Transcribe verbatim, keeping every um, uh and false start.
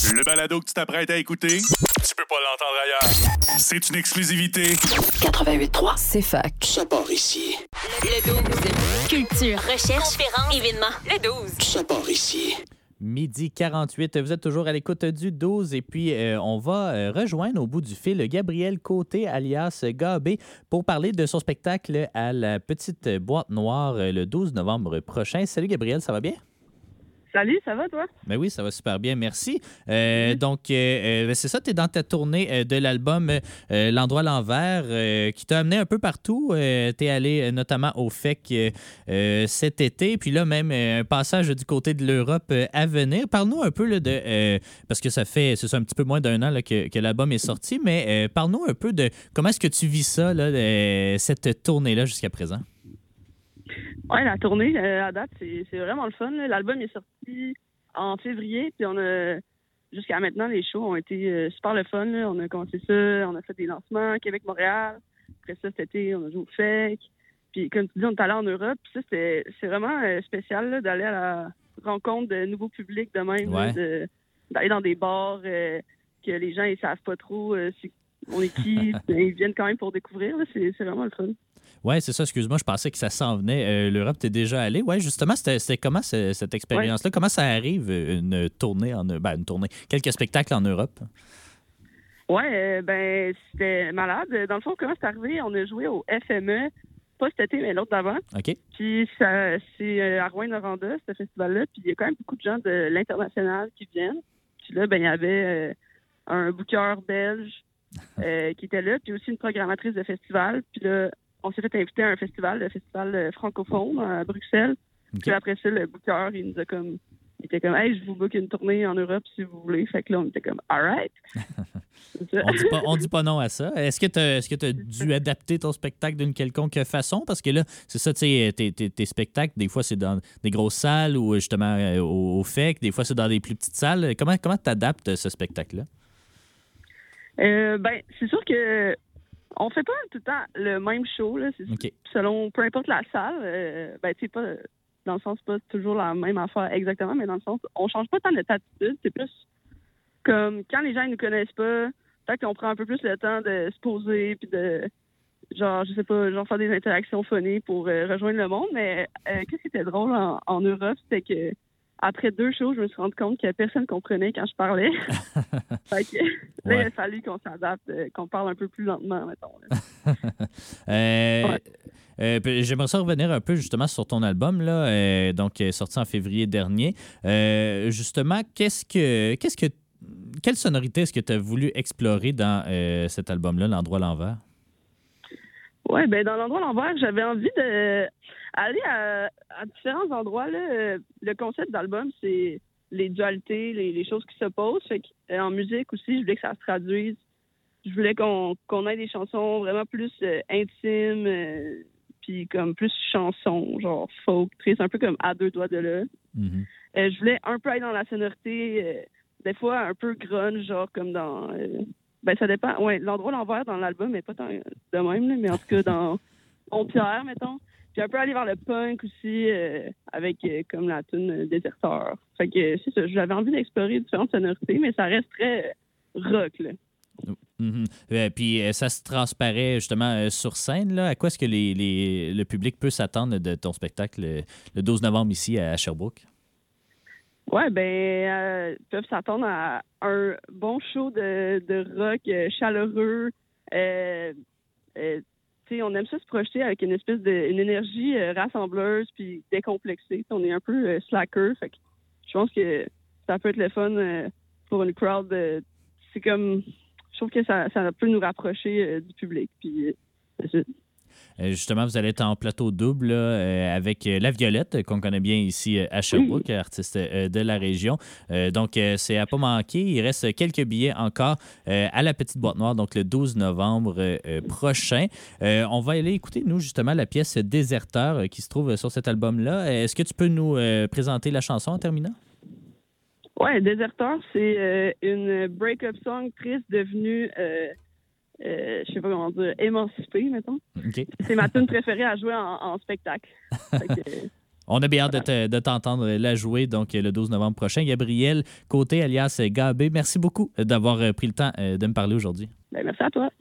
Le balado que tu t'apprêtes à écouter, tu peux pas l'entendre ailleurs. C'est une exclusivité. quatre-vingt-huit trois, C'est fac. ça part ici. Le douze. Culture, recherche, conférence, événements. Le douze. Ça part ici. Midi quarante-huit, vous êtes toujours à l'écoute du douze et puis euh, on va euh, rejoindre au bout du fil Gabriel Côté alias Gabé pour parler de son spectacle à la Petite Boîte Noire euh, le douze novembre prochain. Salut Gabriel, ça va bien? Salut, ça va toi? Ben oui, ça va super bien, merci. Euh, donc, euh, euh, c'est ça, tu es dans ta tournée euh, de l'album euh, L'Endroit à l'envers euh, qui t'a amené un peu partout. Euh, tu es allé euh, notamment au F E C euh, cet été, puis là, même euh, un passage du côté de l'Europe euh, à venir. Parle-nous un peu là, de. Euh, parce que ça fait, c'est ça, un petit peu moins d'un an là, que, que l'album est sorti, mais euh, parle-nous un peu de comment est-ce que tu vis ça, là, euh, cette tournée-là jusqu'à présent. Ouais, la tournée, euh, à date, c'est, c'est vraiment le fun. Là. L'album est sorti en février, puis on a, jusqu'à maintenant, les shows ont été euh, super le fun. Là. On a commencé ça, on a fait des lancements, Québec-Montréal. Après ça, cet été, on a joué au F E C. Puis, comme tu dis, on est allé en Europe. Puis ça, c'était, c'est vraiment euh, spécial là, d'aller à la rencontre de nouveaux publics de même, Ouais. là, de, d'aller dans des bars euh, que les gens, ils savent pas trop euh, c'est, on est qui. Ils viennent quand même pour découvrir. Là. C'est, c'est vraiment le fun. Oui, c'est ça, excuse-moi, je pensais que ça s'en venait. Euh, L'Europe, t'es déjà allé. Oui, justement, c'était, c'était comment ce- cette expérience-là? Comment ça arrive, une tournée en ben, une tournée, quelques spectacles en Europe? Ouais, euh, ben, c'était malade. Dans le fond, comment c'est arrivé? On a joué au F M E, pas cet été, mais l'autre d'avant. OK. Puis ça, c'est euh, à Rouyn-Noranda, ce festival-là. Puis il y a quand même beaucoup de gens de l'international qui viennent. Puis là, ben, il y avait euh, un booker belge euh, qui était là, puis aussi une programmatrice de festival. Puis là, on s'est fait inviter à un festival, le festival euh, francophone à Bruxelles. OK. Puis après ça, le booker, il nous a comme... Il était comme, hey, je vous book une tournée en Europe si vous voulez. Fait que là, on était comme, all right. C'est ça. On dit pas, on dit pas non à ça. Est-ce que tu est-ce que tu as dû adapter ton spectacle d'une quelconque façon? Parce que là, c'est ça, tu sais, tes, tes, tes spectacles, des fois, c'est dans des grosses salles ou justement euh, au, au F E C, des fois, c'est dans des plus petites salles. Comment comment tu adaptes ce spectacle-là? Euh, ben, c'est sûr que on fait pas tout le temps le même show, là. C'est OK. selon, peu importe la salle. Euh, ben, tu sais, pas, dans le sens, pas toujours la même affaire exactement, mais dans le sens, on change pas tant notre attitude. C'est plus comme quand les gens ils nous connaissent pas, peut-être qu'on prend un peu plus le temps de se poser puis de, genre, je sais pas, genre faire des interactions funny pour euh, rejoindre le monde. Mais euh, qu'est-ce qui était drôle en, en Europe, c'était que après deux shows, je me suis rendu compte que personne comprenait quand je parlais. Fait que là, Ouais. il a fallu qu'on s'adapte, euh, qu'on parle un peu plus lentement, mettons. Là. Euh, Ouais. euh, puis j'aimerais ça revenir un peu justement sur ton album, là, euh, donc euh, sorti en février dernier. Euh, justement, qu'est-ce que, qu'est-ce que, quelle sonorité est-ce que tu as voulu explorer dans euh, cet album-là, L'Endroit à l'envers? Ouais, ben dans l'endroit à l'envers, j'avais envie de aller à, à différents endroits. Là. Euh, Le concept d'album, c'est les dualités, les, les choses qui s'opposent. Fait que, euh, en musique aussi, je voulais que ça se traduise. Je voulais qu'on qu'on ait des chansons vraiment plus euh, intimes, euh, puis comme plus chansons, genre folk, triste, un peu comme à deux doigts de là. Mhm. Euh, je voulais un peu aller dans la sonorité, euh, des fois un peu grunge, genre comme dans... euh, ben ça dépend. Ouais, l'endroit à l'envers dans l'album n'est pas tant de même, là, mais en tout cas dans Honte-Pierre, mettons. Puis un peu aller vers le punk aussi, euh, avec euh, comme la tune euh, Déserteur. Fait que euh, c'est ça, j'avais envie d'explorer différentes sonorités, mais ça reste très euh, rock, là. Mhm. Euh, puis euh, ça se transparaît justement euh, sur scène. Là. À quoi est-ce que les, les- le public peut s'attendre de ton spectacle euh, le douze novembre ici à Sherbrooke? Ouais, ben, euh, ils peuvent s'attendre à un bon show de, de rock euh, chaleureux. Euh, euh, tu sais, on aime ça se projeter avec une espèce de une énergie euh, rassembleuse puis décomplexée. On est un peu euh, slacker, fait que je pense que ça peut être le fun euh, pour une crowd. euh, c'est comme, je trouve que ça, ça peut nous rapprocher euh, du public. Puis, euh, c'est ça. Euh, justement, vous allez être en plateau double là, euh, avec euh, La Violette, qu'on connaît bien ici euh, à Sherbrooke, artiste euh, de la région. Euh, donc, euh, c'est à pas manquer. Il reste quelques billets encore euh, à la Petite Boîte Noire, donc le douze novembre euh, euh, prochain. Euh, on va aller écouter, nous, justement, la pièce Déserteur euh, qui se trouve sur cet album-là. Euh, Est-ce que tu peux nous euh, présenter la chanson en terminant? Ouais, Déserteur, c'est euh, une break-up song triste devenue, euh, euh, je sais pas comment dire, émancipée, mettons. OK. C'est ma tune préférée à jouer en, en spectacle. Fait que, On a bien hâte de, te- de t'entendre la jouer, donc le douze novembre prochain. Gabriel Côté, alias Gabé, merci beaucoup d'avoir pris le temps de me parler aujourd'hui. Ben, merci à toi.